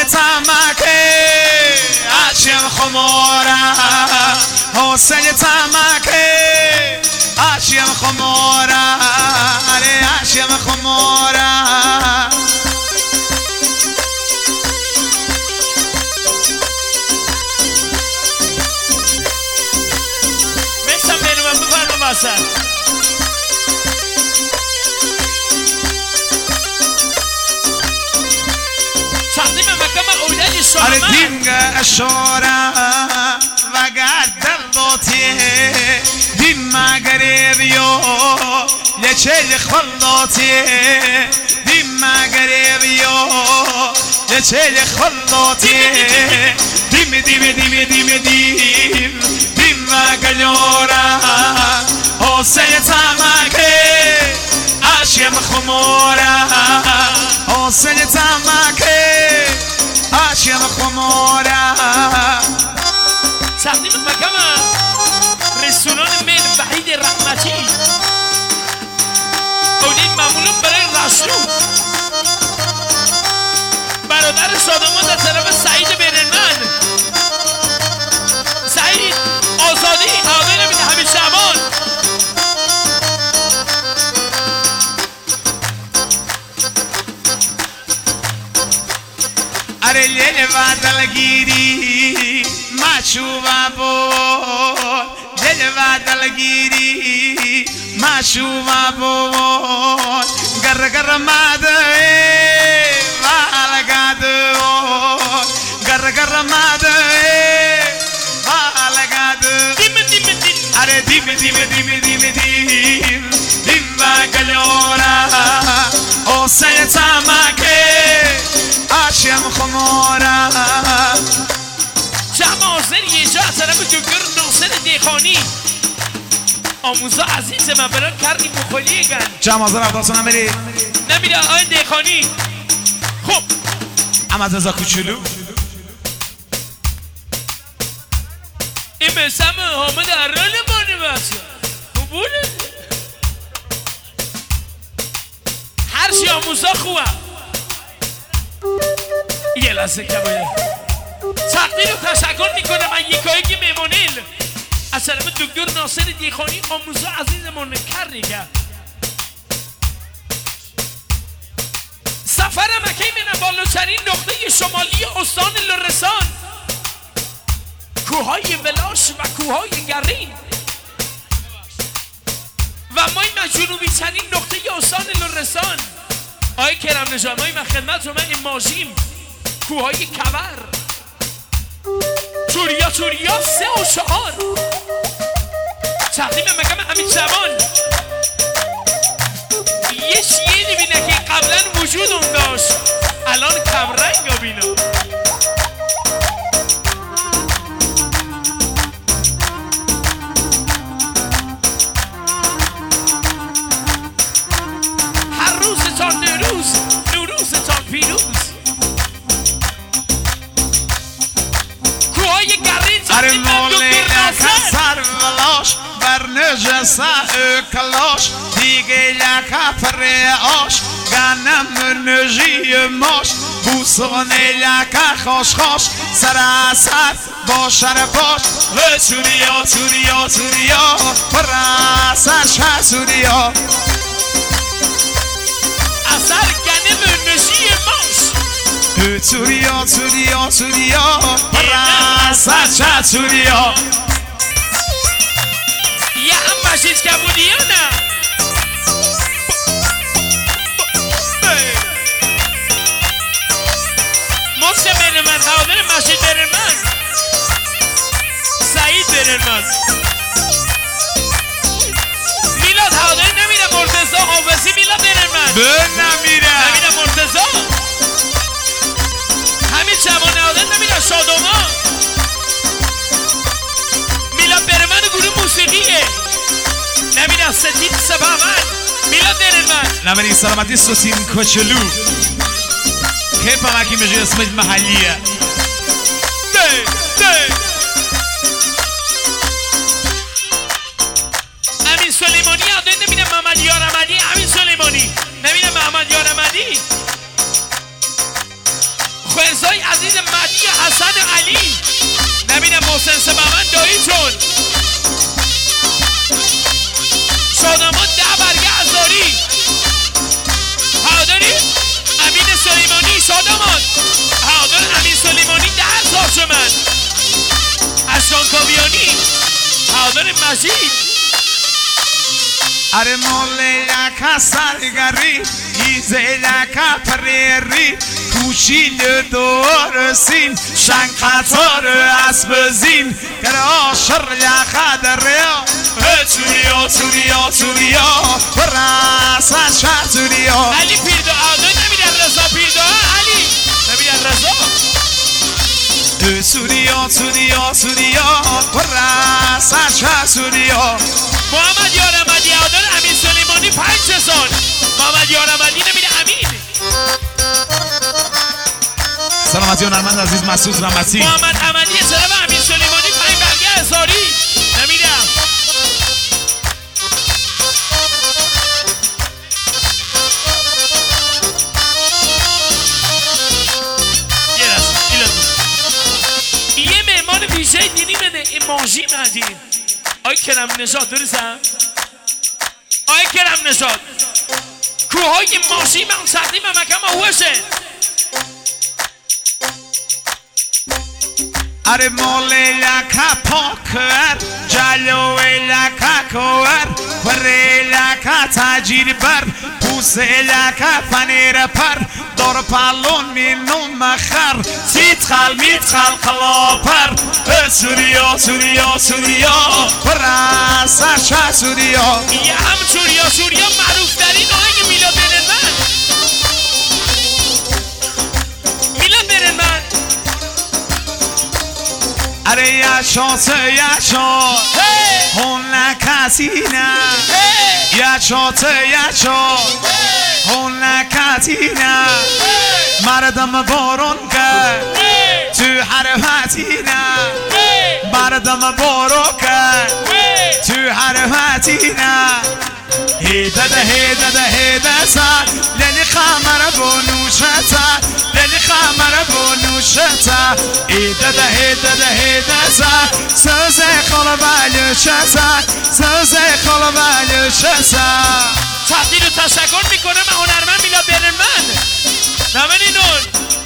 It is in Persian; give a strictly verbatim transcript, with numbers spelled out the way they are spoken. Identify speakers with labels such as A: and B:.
A: تمکه عشق خماره حسین تمکه عشق خماره اره عشق خماره
B: میسم بینو من بفرم باسن تقدیم مکم اولادی شما
A: اره دینگ اشاره و گردر دوتیه دیم مگریبیو لچه خلوتیه دیم مگریبیو لچه خلوتیه دیم دیم دیم دیم دیم دیم مگلیورا حسین تمکه عشق خموره حسین تمکه عشق خموره
B: تقدیم مکم رستوران من وحید رحمتی اولین معمولون برای رسلو برادر سادمان در طرف سعید برنمن سعید آزادی آقای نمید همین شعبان
A: اره لیل و دلگیری مشوبه بود لیل و دلگیری مشوبه بود گر گر مده والگده گر گر مده والگده
B: دیم دیم دیم
A: اره دیم دیم دیم دیم دیم دیم و گلیوره حسین تمکه عشق خماره
B: جمع حاضر یه جا از طرف دکتر ناصر دیخانی آموزا عزیز من برای کردی بخولی گن
A: جمع حاضر افتادتون هم برید
B: نمیره آقای دیخانی خب
A: اما رضا کوچولو
B: این مثل حامد ارال بانه بسید خوبونه هر چی آموزا خوبه یه لحظه کبایه تقدیر و تشکر میکنم من یکایی که میمونیل از طرف دکتر ناصر دیخانی آموزا عزیزمون کردی کرد سفر مکه من بالاترین نقطه شمالی استان لرستان کوههای ولاش و کوههای گرین و مای من جنوبی ترین نقطه استان لرستان آقای کرم نژاد من خدمت رو من این ماژیم کوههای کور توریا توریا سه و چهار تقدیم مکم امید زمان یه چیه نبینه که قبلا وجود اون داشت الان کمرنگ ها بینا هر روزتان نوروز نوروزتان پیروز کوهای گرین
A: اره
B: تقدیم من
A: مولی
B: دکتر ناصر
A: سر ولاش بر نجسه کلاش دیگه لکه پریاش گنم نجی ماش بوسانه لکه خوش خوش سر اصد باشر باش سوریا سوریا سوریا پرسش ها سوریا
B: اثر گنم نجی ماش
A: سوریا سوریا سوریا پرسش ها سوریا
B: یه هم مشید که بودی یا نه محسن برنمن حاضر مشید برنمن سعید برنمن میلاد حاضر نمیره مرتضی حافظی میلاد برنمن
A: به نمیره
B: نمیره مرتضی همین جوانه حاضر نمیره شادوما میلاد برنمن گروه موسیقیه نمیره ستین سبامن میلاد برنمن
A: نمیری سلامتی سوسین کوچلو که پاکی میشه اسمت محلیه
B: ده ده امین سلیمانی یاده نمیره محمد یارمدی امین سلیمانی نمیره محمد یارمدی خوزای عزیز چون شادمان ده برگه ازاری هاداری امین سلیمانی شادمان هادار امین سلیمانی ده هزار تومن اشکان کاویانی هادار مجید
A: اره مولیکا سرگری ایزیلکا پریری کوچیل دور سین شنگ قطار اسب زین گر آشر یخا دریا توریا توریا توریا براسا شا توریا
B: علی پیردو آدای نمیدن رضا پیردو علی نمیدن رضا
A: سوریا سوریا سوریا براسا شا سوریا
B: محمد یارمدی آدار امین سلیمانی پنج هزار محمد یارمدی نمیده امین
A: سلامتی هنرمند عزیز مسعود رحمتی
B: محمد احمدی سلام امین سلیمانی پنج برگه هزاری نمیدم یه رسم یه مهمان ویژه دینی بده ایماجی مدین آی کرم نژاد درستم؟ آی کرم نژاد کوهای ماشی من سردی ممکم آوشه
A: اره مولیکا پاکر جلویلکا کور وریلکا تاجیر بر پوسیلکا فنیر پر دور پالون مینو مخر سیت خال میت خال خلاپر سوریا سوریا سوریا براسا شا سوریا
B: یه هم سوریا سوریا معروف ترین آهنگ میلاد برنمن میلاد برنمن
A: اره یاشات یاشات هون نکاتینا یاشات یاشات هون نکاتینا مردم بارون کرد تو حرفتینا مردم بارون کرد تو حرفتینا هیده ده هیده ده هیده سا لیلی خمر بونوشتا لیلی خمر بونوشتا هیده ده هیده ده هیده سا سوزه خالا بلوشتا سوزه خالا بلوشتا
B: تقدیر و تشکر میکنم هنرمند میلاد برنمن نمنینون